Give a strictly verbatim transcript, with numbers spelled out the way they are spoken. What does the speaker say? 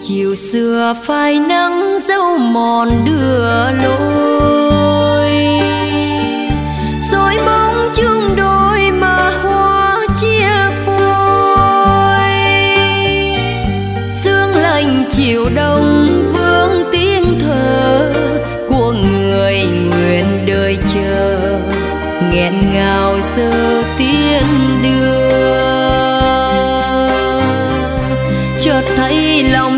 chiều xưa phai nắng dấu mòn đưa lối, rồi bóng chung đôi mà hoa chia phôi. Sương lạnh chiều đông vương tiếng thở của người nguyện đời chờ, nghẹn ngào giờ tiến đưa. Chợt thấy lòng